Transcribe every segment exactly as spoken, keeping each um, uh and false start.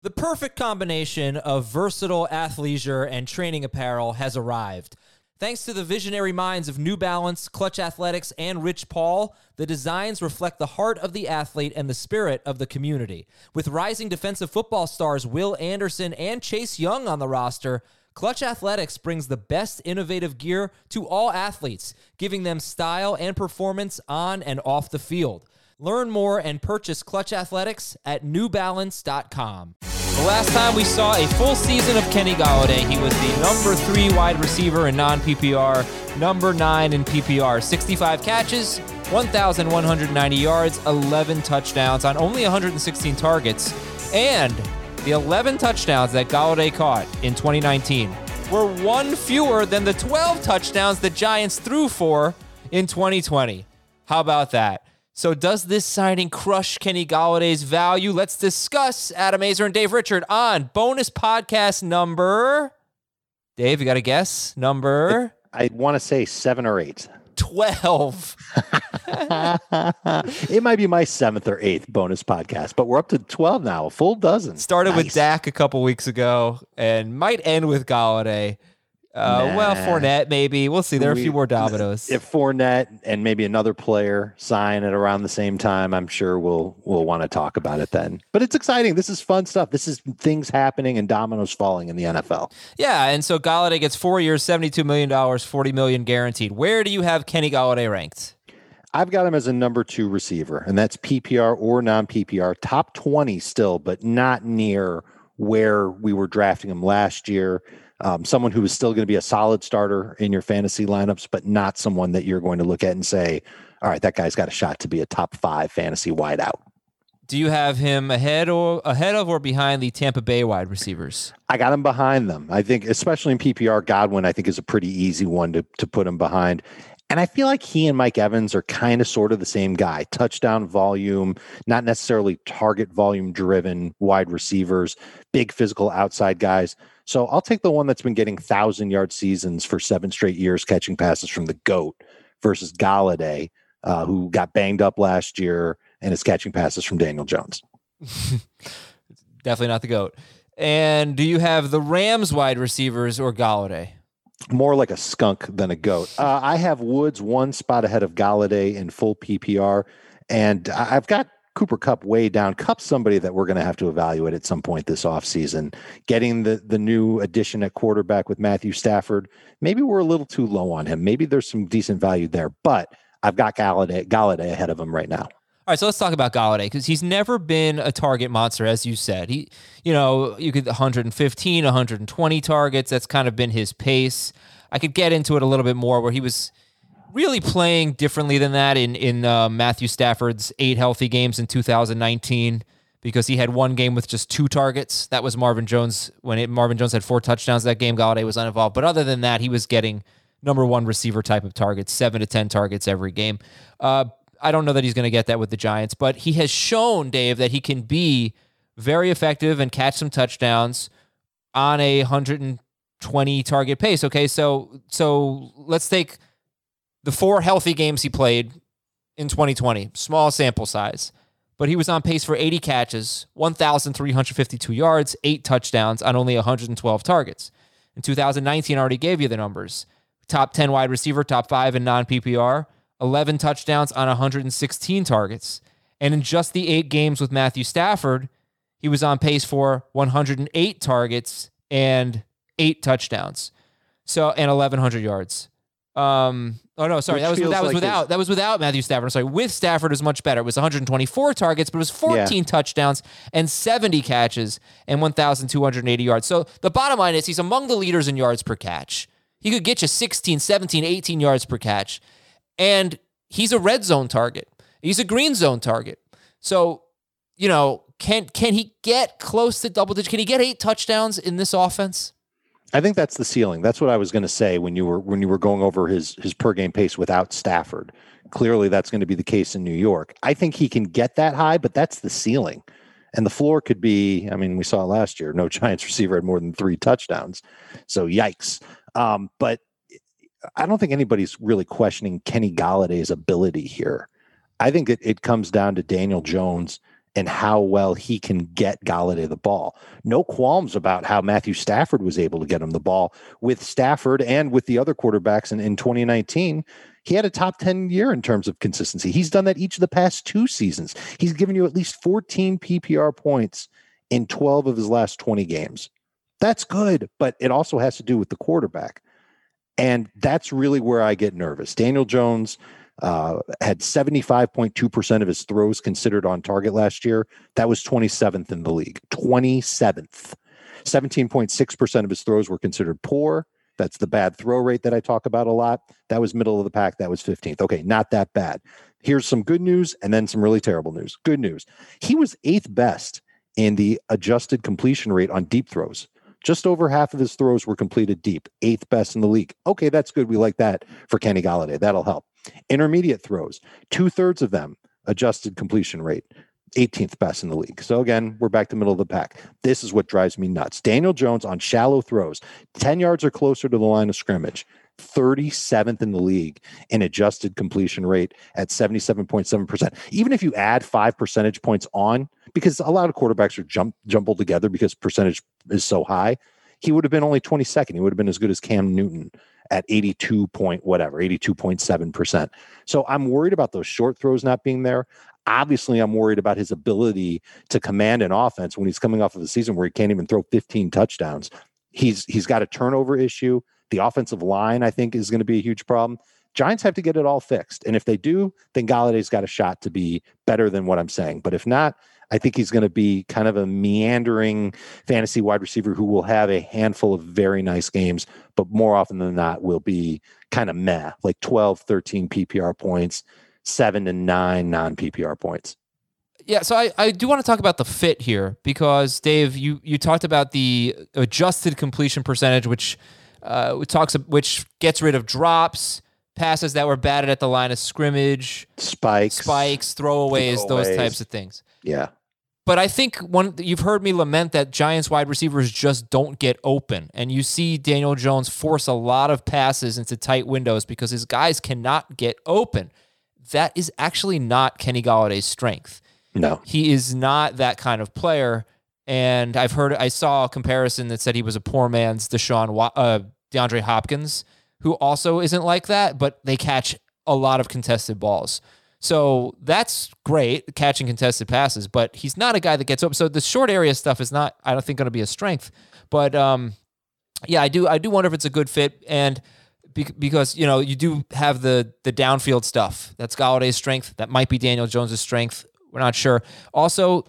The perfect combination of versatile athleisure and training apparel has arrived. Thanks to the visionary minds of New Balance, Clutch Athletics, and Rich Paul, the designs reflect the heart of the athlete and the spirit of the community. With rising defensive football stars Will Anderson and Chase Young on the roster, Clutch Athletics brings the best innovative gear to all athletes, giving them style and performance on and off the field. Learn more and purchase Clutch Athletics at new balance dot com. The last time we saw a full season of Kenny Golladay, he was the number three wide receiver in non-P P R, number nine in P P R. sixty-five catches, one thousand one hundred ninety yards, eleven touchdowns on only one hundred sixteen targets. And the eleven touchdowns that Golladay caught in twenty nineteen were one fewer than the twelve touchdowns the Giants threw for in twenty twenty. How about that? So does this signing crush Kenny Galladay's value? Let's discuss. Adam Aizer and Dave Richard on bonus podcast number... Dave, you got a guess? Number... I want to say seven or eight. twelve. It might be my seventh or eighth bonus podcast, but we're up to twelve now, a full dozen. Started nice. with Dak a couple weeks ago and might end with Golladay. Uh, nah. Well, Fournette, maybe. We'll see. There are a few more dominoes. If Fournette and maybe another player sign at around the same time, I'm sure we'll we'll want to talk about it then. But it's exciting. This is fun stuff. This is things happening and dominoes falling in the N F L. Yeah, and so Golladay gets four years, seventy-two million dollars, forty million dollars guaranteed. Where do you have Kenny Golladay ranked? I've got him as a number two receiver, and that's P P R or non-P P R. Top twenty still, but not near where we were drafting him last year. Um, someone who is still going to be a solid starter in your fantasy lineups, but not someone that you're going to look at and say, all right, that guy's got a shot to be a top five fantasy wideout. Do you have him ahead or ahead of or behind the Tampa Bay wide receivers? I got him behind them. I think, especially in P P R, Godwin, I think, is a pretty easy one to, to put him behind. And I feel like he and Mike Evans are kind of sort of the same guy. Touchdown volume, not necessarily target volume driven wide receivers, big physical outside guys. So I'll take the one that's been getting thousand-yard seasons for seven straight years, catching passes from the GOAT, versus Golladay, uh, who got banged up last year and is catching passes from Daniel Jones. Definitely not the GOAT. And do you have the Rams wide receivers or Golladay? More like a skunk than a goat. Uh, I have Woods one spot ahead of Golladay in full P P R, and I've got Cooper Kupp way down. Kupp's somebody that we're going to have to evaluate at some point this offseason. Getting the, the new addition at quarterback with Matthew Stafford, maybe we're a little too low on him. Maybe there's some decent value there, but I've got Golladay, Golladay ahead of him right now. All right, so let's talk about Golladay because he's never been a target monster, as you said. He, you know, you could one hundred fifteen, one hundred twenty targets. That's kind of been his pace. I could get into it a little bit more where he was really playing differently than that in in uh, Matthew Stafford's eight healthy games in two thousand nineteen because he had one game with just two targets. That was Marvin Jones. When it, Marvin Jones had four touchdowns that game, Golladay was uninvolved. But other than that, he was getting number one receiver type of targets, seven to ten targets every game. Uh, I don't know that he's going to get that with the Giants, but he has shown, Dave, that he can be very effective and catch some touchdowns on a one hundred twenty target pace. Okay, so so let's take the four healthy games he played in twenty twenty, small sample size, but he was on pace for eighty catches, one thousand three hundred fifty-two yards, eight touchdowns on only one hundred twelve targets. In two thousand nineteen, I already gave you the numbers. Top ten wide receiver, top five in non-P P R, eleven touchdowns on one hundred sixteen targets. And in just the eight games with Matthew Stafford, he was on pace for one hundred eight targets and eight touchdowns. So, and eleven hundred yards. Um, oh no, sorry, Which that was that was like without his... that was without Matthew Stafford. I'm sorry, with Stafford is much better. It was one hundred twenty-four targets, but it was fourteen yeah. touchdowns and seventy catches and one thousand two hundred eighty yards. So the bottom line is he's among the leaders in yards per catch. He could get you sixteen, seventeen, eighteen yards per catch. And he's a red zone target. He's a green zone target. So, you know, can can he get close to double digit? Can he get eight touchdowns in this offense? I think that's the ceiling. That's what I was going to say when you were when you were going over his his per game pace without Stafford. Clearly, that's going to be the case in New York. I think he can get that high, but that's the ceiling. And the floor could be, I mean, we saw last year, no Giants receiver had more than three touchdowns. So yikes. Um, but I don't think anybody's really questioning Kenny Galladay's ability here. I think it, it comes down to Daniel Jones and how well he can get Golladay the ball. No qualms about how Matthew Stafford was able to get him the ball. With Stafford and with the other quarterbacks in, in twenty nineteen, he had a top ten year in terms of consistency. He's done that each of the past two seasons. He's given you at least fourteen P P R points in twelve of his last twenty games. That's good, but it also has to do with the quarterback. And that's really where I get nervous. Daniel Jones uh, had seventy-five point two percent of his throws considered on target last year. That was twenty-seventh in the league. twenty-seventh. seventeen point six percent of his throws were considered poor. That's the bad throw rate that I talk about a lot. That was middle of the pack. That was fifteenth. Okay, not that bad. Here's some good news and then some really terrible news. Good news. He was eighth best in the adjusted completion rate on deep throws. Just over half of his throws were completed deep, eighth best in the league. Okay, that's good. We like that for Kenny Golladay. That'll help. Intermediate throws, two-thirds of them adjusted completion rate, eighteenth best in the league. So again, we're back to middle of the pack. This is what drives me nuts. Daniel Jones on shallow throws, ten yards or closer to the line of scrimmage, thirty-seventh in the league in adjusted completion rate at seventy-seven point seven percent. Even if you add five percentage points on, because a lot of quarterbacks are jump, jumbled together because percentage is so high, he would have been only twenty-second. He would have been as good as Cam Newton at eighty-two point whatever, eighty-two point seven percent. So I'm worried about those short throws not being there. Obviously, I'm worried about his ability to command an offense when he's coming off of a season where he can't even throw fifteen touchdowns. He's he's got a turnover issue. The offensive line, I think, is going to be a huge problem. Giants have to get it all fixed. And if they do, then Galladay's got a shot to be better than what I'm saying. But if not, I think he's going to be kind of a meandering fantasy wide receiver who will have a handful of very nice games, but more often than not will be kind of meh, like twelve, thirteen P P R points, seven to nine non-P P R points. Yeah, so I, I do want to talk about the fit here because, Dave, you, you talked about the adjusted completion percentage, which uh, talks which gets rid of drops, passes that were batted at the line of scrimmage, spikes, spikes, throwaways, throwaways. those types of things. Yeah. But I think one you've heard me lament that Giants wide receivers just don't get open. And you see Daniel Jones force a lot of passes into tight windows because his guys cannot get open. That is actually not Kenny Galladay's strength. No. He is not that kind of player. And I've heard, I saw a comparison that said he was a poor man's Deshaun, uh, DeAndre Hopkins, who also isn't like that, but they catch a lot of contested balls. So that's great, catching contested passes, but he's not a guy that gets open. So the short area stuff is not, I don't think, going to be a strength. But um, yeah, I do I do wonder if it's a good fit. And be- because, you know, you do have the the downfield stuff. That's Galladay's strength. That might be Daniel Jones' strength. We're not sure. Also,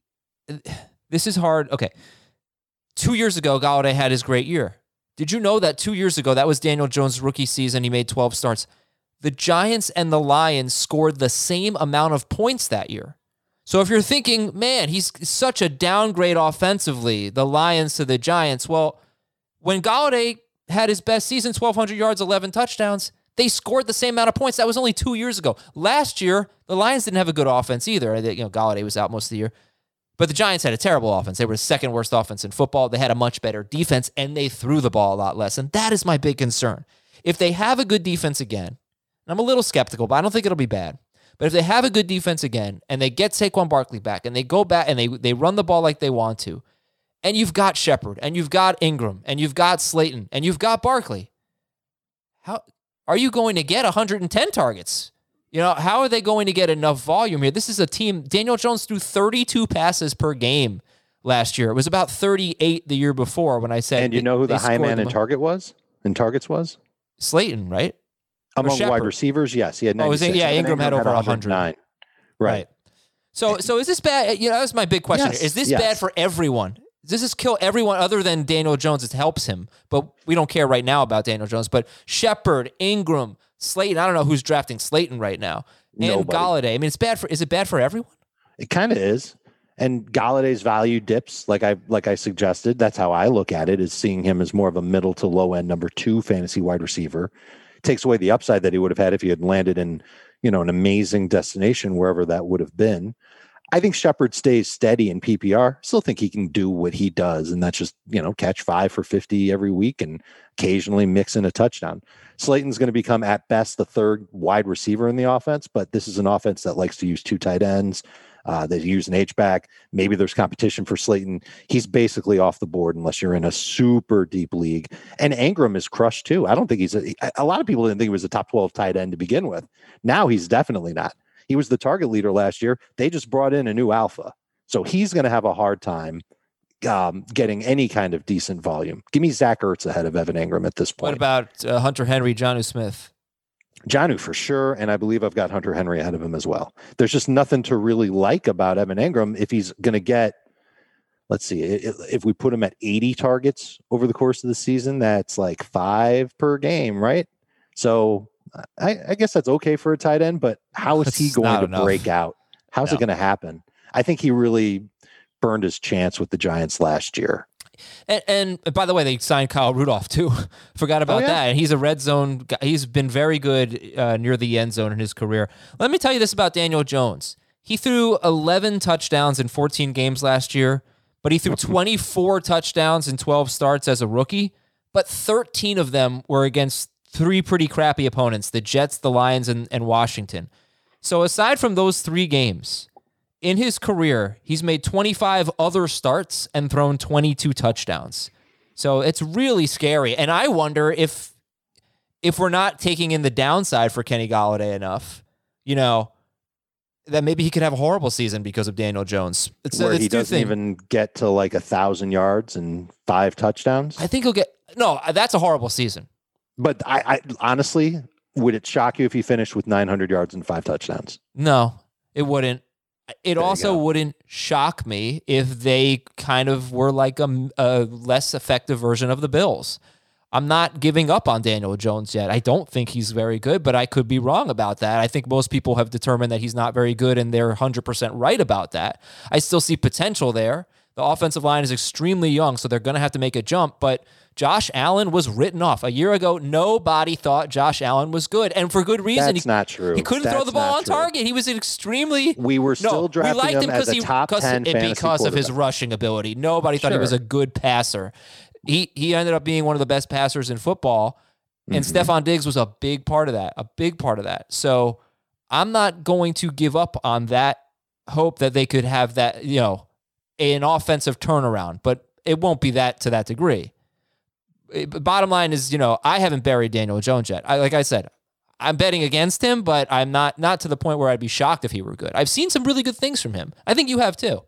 this is hard. Okay. Two years ago, Golladay had his great year. Did you know that two years ago, that was Daniel Jones' rookie season? He made twelve starts. The Giants and the Lions scored the same amount of points that year. So if you're thinking, man, he's such a downgrade offensively, the Lions to the Giants, well, when Golladay had his best season, twelve hundred yards, eleven touchdowns, they scored the same amount of points. That was only two years ago. Last year, the Lions didn't have a good offense either. You know, Golladay was out most of the year. But the Giants had a terrible offense. They were the second worst offense in football. They had a much better defense, and they threw the ball a lot less. And that is my big concern. If they have a good defense again, and I'm a little skeptical, but I don't think it'll be bad. But if they have a good defense again, and they get Saquon Barkley back, and they go back, and they, they run the ball like they want to, and you've got Shepard, and you've got Ingram, and you've got Slayton, and you've got Barkley, how are you going to get one hundred ten targets? You know, how are they going to get enough volume here? This is a team. Daniel Jones threw thirty-two passes per game last year. It was about thirty-eight the year before when I said. And you know who the high man in target was? In targets was? Slayton, right? Among wide receivers, yes. He had ninety-six. Oh, yeah, Ingram, Ingram had over one hundred nine. Right. right. So, so is this bad? You know, that's my big question. Yes, is this yes. bad for everyone? Does this kill everyone other than Daniel Jones? It helps him, but we don't care right now about Daniel Jones. But Shepard, Ingram, Slayton, I don't know who's drafting Slayton right now. And Nobody. Golladay. I mean, it's bad for, is it bad for everyone? It kind of is. And Galladay's value dips, like I like I suggested. That's how I look at it, is seeing him as more of a middle to low end number two fantasy wide receiver. It takes away the upside that he would have had if he had landed in, you know, an amazing destination, wherever that would have been. I think Shepard stays steady in P P R. Still think he can do what he does, and that's just, you know, catch five for fifty every week and occasionally mix in a touchdown. Slayton's going to become at best the third wide receiver in the offense, but this is an offense that likes to use two tight ends. Uh, they use an H-back. Maybe there's competition for Slayton. He's basically off the board unless you're in a super deep league. And Engram is crushed too. I don't think he's a, a lot of people didn't think he was a top twelve tight end to begin with. Now he's definitely not. He was the target leader last year. They just brought in a new alpha. So he's going to have a hard time um, getting any kind of decent volume. Give me Zach Ertz ahead of Evan Engram at this point. What about uh, Hunter Henry, Jonnu Smith? Jonnu for sure, and I believe I've got Hunter Henry ahead of him as well. There's just nothing to really like about Evan Engram if he's going to get, let's see, if we put him at eighty targets over the course of the season, that's like five per game, right? So I, I guess that's okay for a tight end, but how is That's he going to enough. break out? How's No. it going to happen? I think he really burned his chance with the Giants last year. And, and by the way, they signed Kyle Rudolph too. Forgot about Oh, yeah? that. And he's a red zone guy. He's been very good uh, near the end zone in his career. Let me tell you this about Daniel Jones. He threw eleven touchdowns in fourteen games last year, but he threw twenty-four touchdowns in twelve starts as a rookie, but thirteen of them were against three pretty crappy opponents, the Jets, the Lions, and, and Washington. So aside from those three games, in his career, he's made twenty-five other starts and thrown twenty-two touchdowns. So it's really scary. And I wonder if if we're not taking in the downside for Kenny Golladay enough, you know, that maybe he could have a horrible season because of Daniel Jones. It's, Where it's he two doesn't thing. even get to like a thousand yards and five touchdowns. I think he'll get no. That's a horrible season. But I, I honestly, would it shock you if he finished with nine hundred yards and five touchdowns? No, it wouldn't. It you also go. wouldn't shock me if they kind of were like a, a less effective version of the Bills. I'm not giving up on Daniel Jones yet. I don't think he's very good, but I could be wrong about that. I think most people have determined that he's not very good, and they're one hundred percent right about that. I still see potential there. The offensive line is extremely young, so they're going to have to make a jump, but Josh Allen was written off. A year ago, nobody thought Josh Allen was good, and for good reason. That's he, not true. He couldn't That's throw the ball not on true. target. He was extremely... We were still no, drafting we liked him him as a he, top because, ten fantasy because of his quarterback. rushing ability. Nobody thought he Sure. was a good passer. He he ended up being one of the best passers in football, and Mhm. Stephon Diggs was a big part of that, a big part of that. So I'm not going to give up on that hope that they could have that, you know, an offensive turnaround, but it won't be that to that degree. It- bottom line is, you know, I haven't buried Daniel Jones yet. I, like I said, I'm betting against him, but I'm not not to the point where I'd be shocked if he were good. I've seen some really good things from him. I think you have too.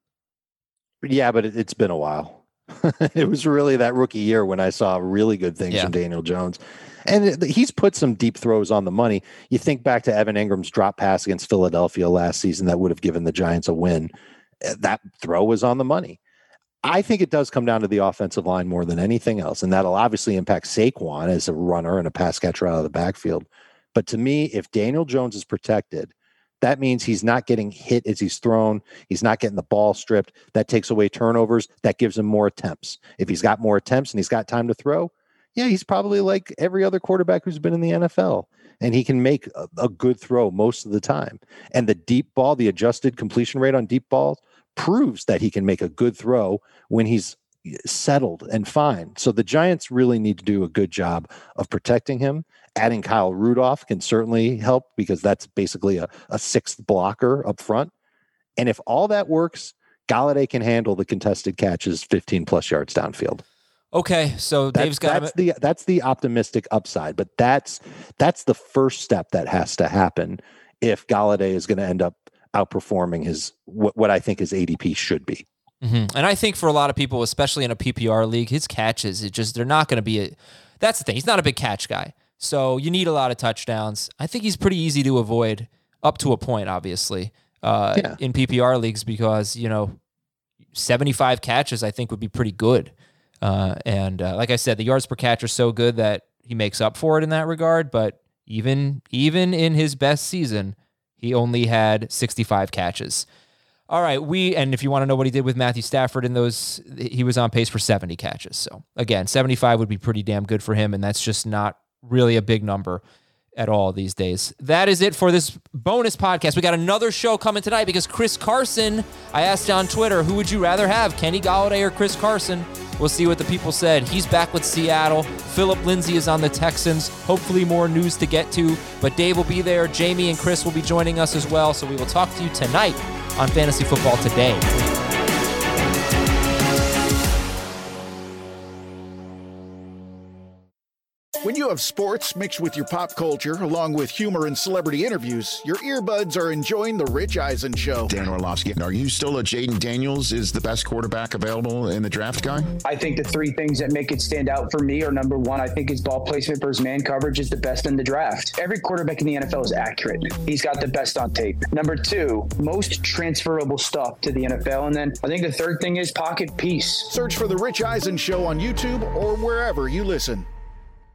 Yeah, but it, it's been a while. It was really that rookie year when I saw really good things Yeah. from Daniel Jones. And it- he's put some deep throws on the money. You think back to Evan Ingram's drop pass against Philadelphia last season that would have given the Giants a win. That throw was on the money. I think it does come down to the offensive line more than anything else, and that'll obviously impact Saquon as a runner and a pass catcher out of the backfield. But to me, if Daniel Jones is protected, that means he's not getting hit as he's thrown. He's not getting the ball stripped. That takes away turnovers. That gives him more attempts. If he's got more attempts and he's got time to throw, yeah, he's probably like every other quarterback who's been in the N F L. And he can make a, a good throw most of the time. And the deep ball, the adjusted completion rate on deep balls, proves that he can make a good throw when he's settled and fine. So the Giants really need to do a good job of protecting him. Adding Kyle Rudolph can certainly help because that's basically a, a sixth blocker up front. And if all that works, Golladay can handle the contested catches fifteen plus yards downfield. Okay, so That's, Dave's got that's him. the that's the optimistic upside, but that's that's the first step that has to happen if Golladay is going to end up outperforming his what, what I think his A D P should be. Mm-hmm. And I think for a lot of people, especially in a P P R league, his catches, it just they're not going to be a. That's the thing. He's not a big catch guy, so you need a lot of touchdowns. I think he's pretty easy to avoid up to a point, obviously, uh, Yeah. in P P R leagues because you know, seventy-five catches I think would be pretty good. Uh, and uh, like I said, the yards per catch are so good that he makes up for it in that regard. But even even in his best season, he only had sixty-five catches. All right, we and if you want to know what he did with Matthew Stafford in those, he was on pace for seventy catches. So again, seventy-five would be pretty damn good for him, and that's just not really a big number at all these days. That is it for this bonus podcast. We got another show coming tonight because Chris Carson, I asked on Twitter, who would you rather have, Kenny Golladay or Chris Carson? We'll see what the people said. He's back with Seattle. Philip Lindsay is on the Texans. Hopefully more news to get to, but Dave will be there. Jamie and Chris will be joining us as well, so we will talk to you tonight on Fantasy Football Today. When you have sports mixed with your pop culture, along with humor and celebrity interviews, your earbuds are enjoying The Rich Eisen Show. Dan Orlovsky, are you still a Jaden Daniels is the best quarterback available in the draft guy? I think the three things that make it stand out for me are, number one, I think his ball placement versus man coverage is the best in the draft. Every quarterback in the N F L is accurate. He's got the best on tape. Number two, most transferable stuff to the N F L. And then I think the third thing is pocket peace. Search for The Rich Eisen Show on YouTube or wherever you listen.